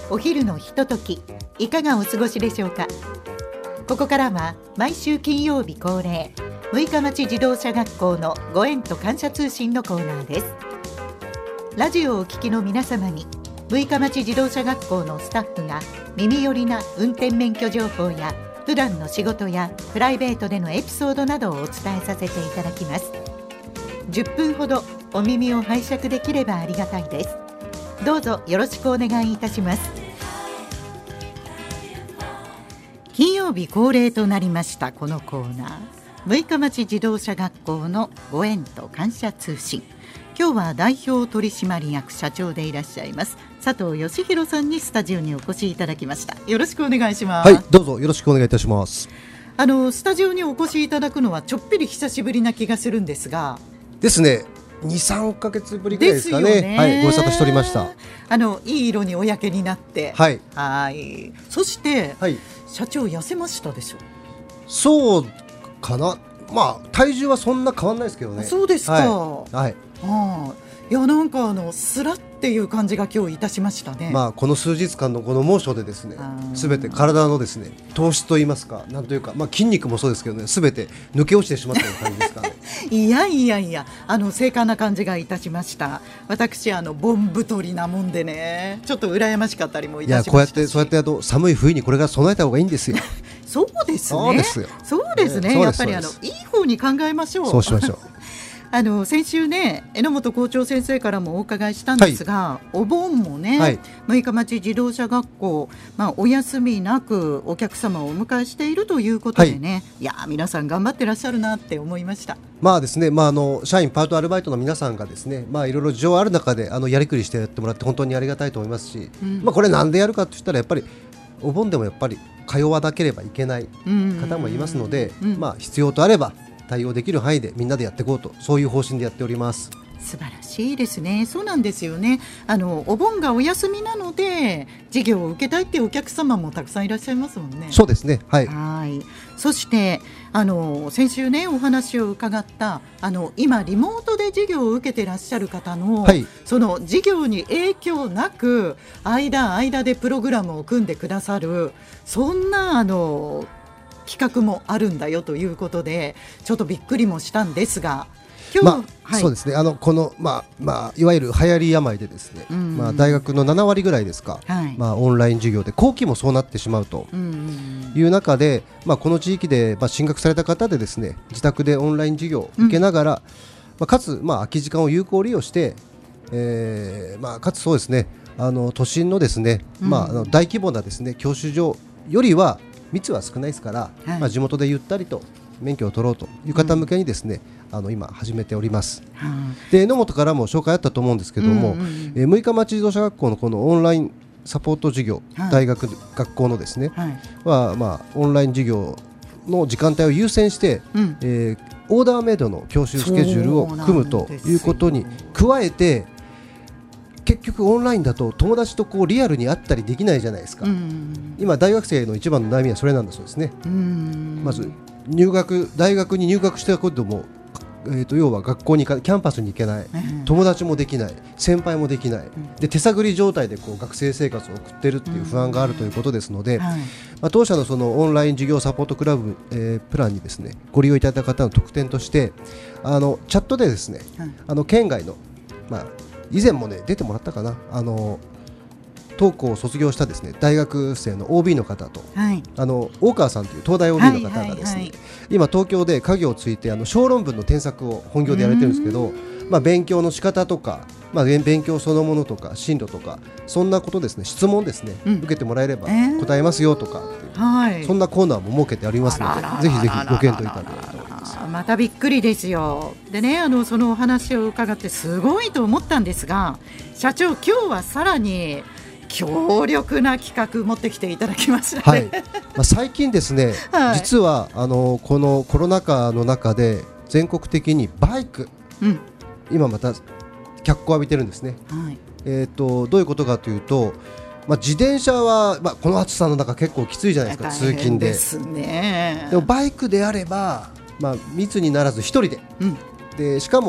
お昼のひととき、いかがお過ごしでしょうか。ここからは毎週金曜日恒例、六日町自動車学校のご縁と感謝通信のコーナーです。ラジオをお聞きの皆様に、六日町自動車学校のスタッフが耳寄りな運転免許情報や普段の仕事やプライベートでのエピソードなどをお伝えさせていただきます。10分ほどお耳を拝借できればありがたいです。どうぞよろしくお願いいたします。金曜日恒例となりましたこのコーナー、六日町自動車学校のご縁と感謝通信。今日は代表取締役社長でいらっしゃいます佐藤義弘さんにスタジオにお越しいただきました。よろしくお願いします。 はい、どうぞよろしくお願いいたします。 スタジオにお越しいただくのはちょっぴり久しぶりな気がするんですがですね、2、3ヶ月ぶりぐらいですかね。はい、ご無沙汰しておりました。 いい色にお焼けになって、 はい、 そして、 はい、社長痩せましたでしょ。 そうかな。まあ体重はそんな変わんないですけどね。 そうですか。 はい、 いや、なんかスラっていう感じが今日いたしましたね。 まあこの数日間のこの猛暑でですね、すべて体のですね糖質といいますか、なんというか、まあ筋肉もそうですけどね、すべて抜け落ちてしまったような感じですかね。 いや精悍な感じがいたしました。私ボン太りなもんでね、ちょっと羨ましかったりもいたしましたし。 いや、そうやって寒い冬にこれから備えた方がいいんですよ。 そうですね。そうですね。やっぱりいい方に考えましょう。 そうしましょう。 先週ね、榎本校長先生からもお伺いしたんですが、お盆もね、六日町自動車学校、お休みなくお客様をお迎えしているということでね、いや皆さん頑張ってらっしゃるなって思いました。 まあですね、社員パートアルバイトの皆さんがですね、いろいろ事情ある中でやりくりしてやってもらって本当にありがたいと思いますし、これなんでやるかといったら、やっぱりお盆でもやっぱり通わなければいけない方もいますので、必要とあれば対応できる範囲でみんなでやっていこうと、そういう方針でやっております。 素晴らしいですね。そうなんですよね。お盆がお休みなので授業を受けたいっていうお客様もたくさんいらっしゃいますもんね。 そうですね。はい。 そして先週ねお話を伺った今リモートで授業を受けてらっしゃる方の、その授業に影響なく間でプログラムを組んでくださる、そんな企画もあるんだよということで、ちょっとびっくりもしたんですが、今日、 そうですね、この、いわゆる流行り病でですね、大学の7割ぐらいですか、オンライン授業で後期もそうなってしまうという中で、この地域で、進学された方でですね、自宅でオンライン授業を受けながら、かつ、空き時間を有効利用して、かつそうですね、都心のですね、大規模なですね教習所よりは密は少ないですから、地元でゆったりと免許を取ろうという方向けにですね、今始めております。で、榎本からも紹介あったと思うんですけども、六日町自動車学校のこのオンラインサポート授業、大学学校のですね、はオンライン授業の時間帯を優先して、オーダーメイドの教習スケジュールを組むということに加えて、結局オンラインだと友達とリアルに会ったりできないじゃないですか。今大学生の一番の悩みはそれなんだそうですね。まず大学に入学したことも、要は学校にキャンパスに行けない、友達もできない、先輩もできない、で手探り状態で学生生活を送っているっていう不安があるということですので、当社のそのオンライン授業サポートクラブ、プランにですねご利用いただいた方の特典として、チャットでですね、県外の、以前もね出てもらったかな、当校を卒業したですね大学生の OB の方と、大川さんという東大 OB の方がですね、今東京で家業をついて小論文の添削を本業でやられてるんですけど、勉強の仕方とか、勉強そのものとか進路とか、そんなことですね、質問ですね、受けてもらえれば答えますよとかっていう、そんなコーナーも設けてありますので、ぜひぜひご検討いただければと思います。 またびっくりですよ。でね、そのお話を伺ってすごいと思ったんですが、社長今日はさらに強力な企画持ってきていただきましたね。 最近ですね、実はこのコロナ禍の中で全国的にバイク、今また脚光を浴びてるんですね。どういうことかというと、自転車は、この暑さの中結構きついじゃないですか、通勤で。でもバイクであれば、密にならず一人で、でしかも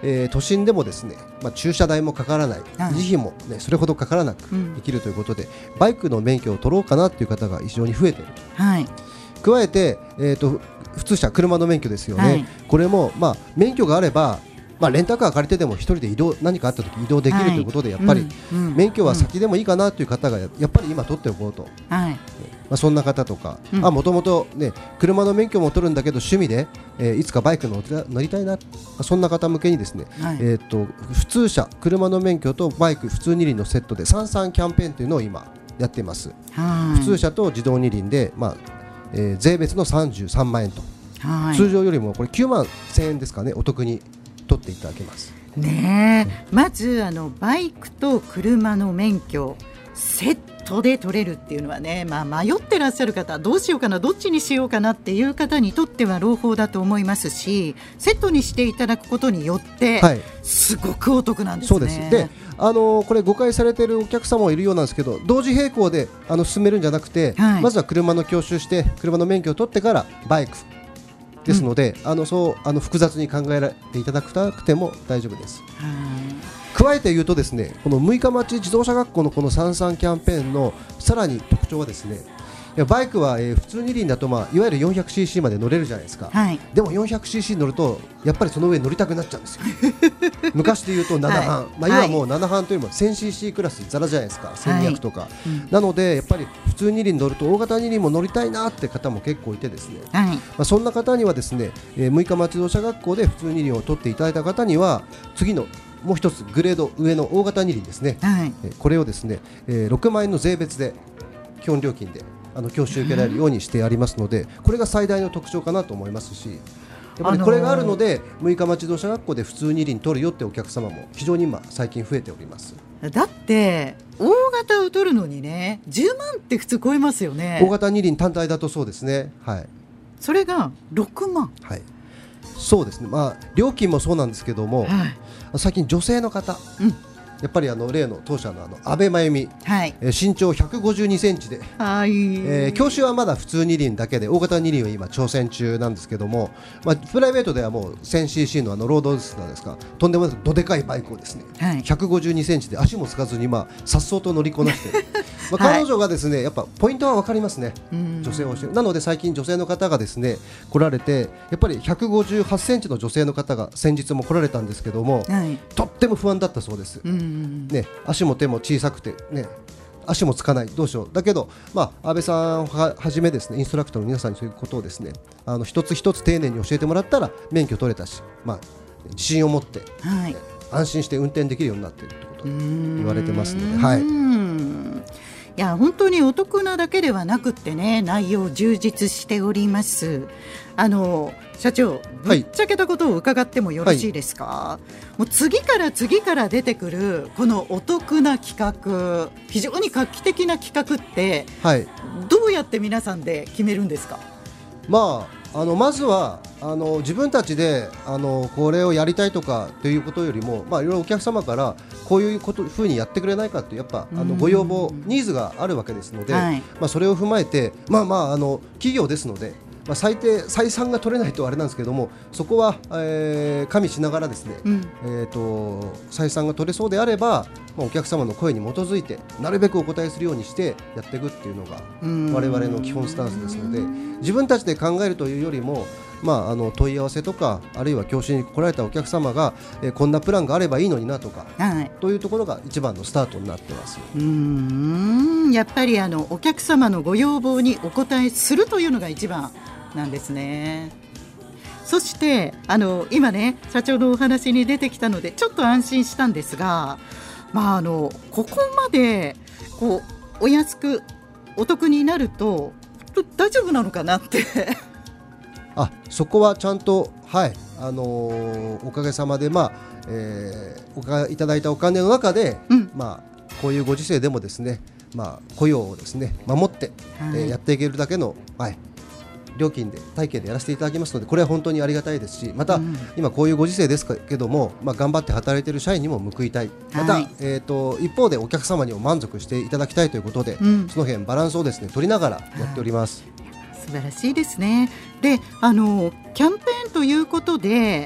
都心でもですね、駐車代もかからない、維持費も、それほどかからなくできるということで、バイクの免許を取ろうかなという方が非常に増えていると、加えて、普通車車の免許ですよね、これも、免許があればレンタカー借りてでも一人で何かあった時移動できるということで、やっぱり免許は先でもいいかなという方がやっぱり今取っておこうと、そんな方とか、もともと車の免許も取るんだけど趣味で、いつかバイク乗りたいな、そんな方向けにですね、普通車車の免許とバイク普通二輪のセットで33キャンペーンというのを今やっています。普通車と自動二輪で、税別の33万円と、通常よりもこれ9万1000円ですかね、お得に取っていただけますね。まずバイクと車の免許セットで取れるっていうのはね、迷ってらっしゃる方、どうしようかなどっちにしようかなっていう方にとっては朗報だと思いますし、セットにしていただくことによって、すごくお得なんですね。 そうです。でこれ誤解されているお客様もいるようなんですけど、同時並行で進めるんじゃなくて、まずは車の教習して車の免許を取ってからバイクですので、複雑に考えていただくなくても大丈夫です。加えて言うとですね、この六日町自動車学校のこの33キャンペーンのさらに特徴はですね、バイクは、普通二輪だと、いわゆる 400cc まで乗れるじゃないですか、でも 400cc 乗るとやっぱりその上乗りたくなっちゃうんですよ昔で言うと7班、今もう7班というよりも 1000cc クラスザラじゃないですか、1200とか、なのでやっぱり普通二輪乗ると大型二輪も乗りたいなって方も結構いてですね、そんな方にはですね、六日町自動車学校で普通二輪を取っていただいた方には次のもう一つグレード上の大型二輪ですね、これをですね、6万円の税別で基本料金で教習受けられるようにしてありますので、これが最大の特徴かなと思いますし、やっぱりこれがあるので六日町自動車学校で普通二輪取るよってお客様も非常に今最近増えております。 だって大型を取るのにね、10万って普通超えますよね。 大型二輪単体だとそうですね、 それが6万、 そうですね、料金もそうなんですけども、最近女性の方、やっぱり例の当社の安倍真由美、身長152センチで、教習はまだ普通二輪だけで大型二輪を今挑戦中なんですけども、プライベートではもう 1000cc のロードですか、とんでもなくどでかいバイクをですね、152センチで足もつかずにさっそうと乗りこなしている彼女がですね、やっぱポイントは分かりますね、女性をしてなので最近女性の方がですね来られて、やっぱり158センチの女性の方が先日も来られたんですけども、とっても不安だったそうです。足も手も小さくて、足もつかない、どうしよう、だけど、安倍さんをはじめですね、インストラクターの皆さんにそういうことをですね、一つ一つ丁寧に教えてもらったら免許取れたし、自信を持って、安心して運転できるようになっているということを言われてますので、 いや本当にお得なだけではなくってね、内容充実しております。社長、ぶっちゃけたことを伺ってもよろしいですか？もう次から次から出てくるこのお得な企画、非常に画期的な企画って、どうやって皆さんで決めるんですか？ まずは自分たちでこれをやりたいとかということよりも、いろいろお客様からこういう風にやってくれないかというやっぱご要望ニーズがあるわけですので、それを踏まえて企業ですので、採算が取れないとあれなんですけども、そこは、加味しながらですね、採算が取れそうであれば、お客様の声に基づいてなるべくお答えするようにしてやっていくっていうのが我々の基本スタンスですので、自分たちで考えるというよりも、問い合わせとかあるいは教習に来られたお客様が、こんなプランがあればいいのになとか、というところが一番のスタートになってます。 やっぱりお客様のご要望にお答えするというのが一番なんですね。そして今ね社長のお話に出てきたのでちょっと安心したんですが、ここまでお安くお得になると大丈夫なのかなってそこはちゃんと、おかげさまで、いただいたお金の中で、こういうご時世でもですね、雇用をですね守って、やっていけるだけの、料金で体系でやらせていただきますので、これは本当にありがたいですし、また、今こういうご時世ですけども、頑張って働いている社員にも報いたい、また、一方でお客様にも満足していただきたいということで、その辺バランスをですね取りながらやっております。 素晴らしいですね。でキャンペーンということで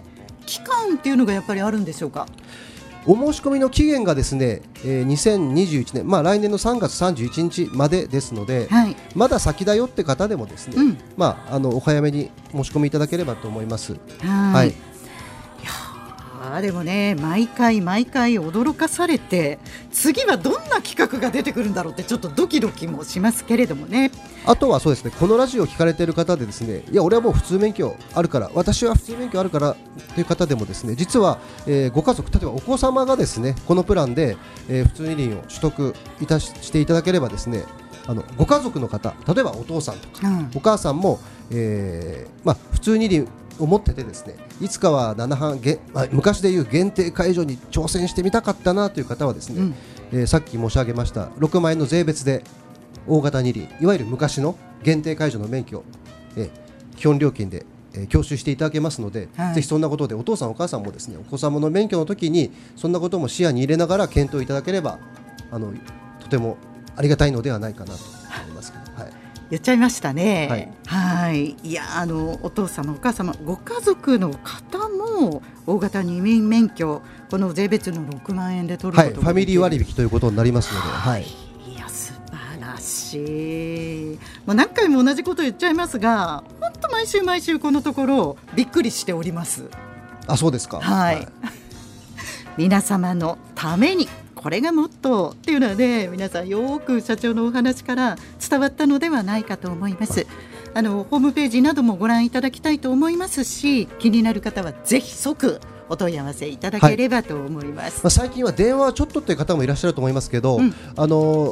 期間っていうのがやっぱりあるんでしょうか？ お申し込みの期限がですね、2021年、来年の3月31日までですので、はい、まだ先だよって方でもですね、お早めに申し込みいただければと思います。はい、 でもね、毎回驚かされて、次はどんな企画が出てくるんだろうってちょっとドキドキもしますけれどもね。 あとはそうですね、このラジオを聞かれている方でですね、いや俺はもう普通免許あるから、私は普通免許あるからという方でもですね、実は、ご家族、例えばお子様がですね、このプランで、普通二輪を取得していただければですね、ご家族の方、例えばお父さんとか、お母さんも、普通二輪を持っててですね、いつかは7班、昔でいう限定解除に挑戦してみたかったなという方はですね、さっき申し上げました6万円の税別で大型二輪、いわゆる昔の限定解除の免許、基本料金で、教習していただけますので、ぜひそんなことでお父さんお母さんもですね、お子様の免許の時にそんなことも視野に入れながら検討いただければとてもありがたいのではないかなと思いますけど、 言っちゃいましたね。いや、お父様お母様ご家族の方も大型二輪免許、この税別の6万円で取ることができる、 ファミリー割引ということになりますので、 いや素晴らしい。もう何回も同じこと言っちゃいますが、本当毎週このところびっくりしております。 あ、そうですか。 皆様のためにこれがモットーっていうのはね、皆さんよく社長のお話から伝わったのではないかと思います。ホームページなどもご覧いただきたいと思いますし、気になる方はぜひ即お問い合わせいただければと思います。 最近は電話はちょっとという方もいらっしゃると思いますけど、我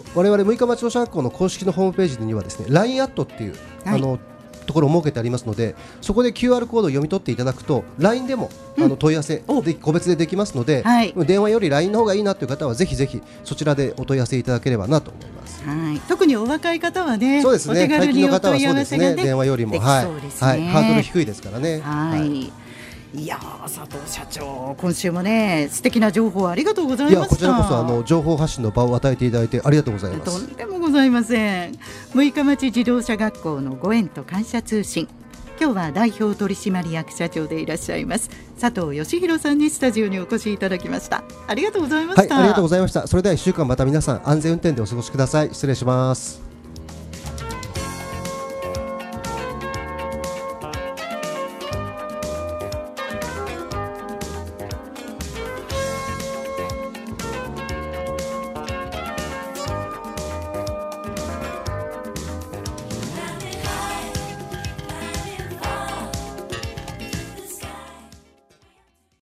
々六日町自動車学校の公式のホームページにはですね、 LINE アットっていう、ところを設けてありますので、そこで QR コードを読み取っていただくと LINE でも問い合わせで個別でできますので、電話より LINE の方がいいなという方はぜひそちらでお問い合わせいただければなと思います。 特にお若い方はね、 そうですね、 お手軽にお問い合わせが電話よりも、ハードル低いですからね。 いや佐藤社長、今週もね素敵な情報ありがとうございました。 こちらこそ情報発信の場を与えていただいてありがとうございます。 とんでもございません。六日町自動車学校のご縁と感謝通信、今日は代表取締役社長でいらっしゃいます佐藤義弘さんにスタジオにお越しいただきました。ありがとうございました。 ありがとうございました。それでは1週間また皆さん安全運転でお過ごしください。失礼します。